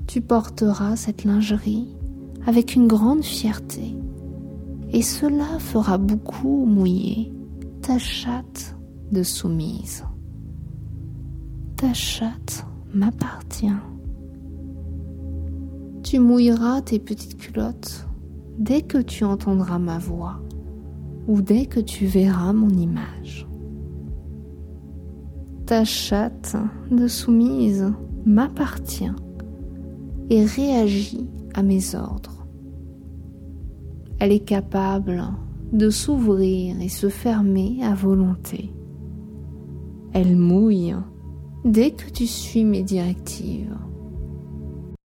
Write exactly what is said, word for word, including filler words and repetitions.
tu porteras cette lingerie avec une grande fierté, et cela fera beaucoup mouiller ta chatte de soumise. Ta chatte m'appartient. Tu mouilleras tes petites culottes dès que tu entendras ma voix ou dès que tu verras mon image. Ta chatte de soumise m'appartient et réagit à mes ordres. Elle est capable de s'ouvrir et se fermer à volonté. Elle mouille dès que tu suis mes directives.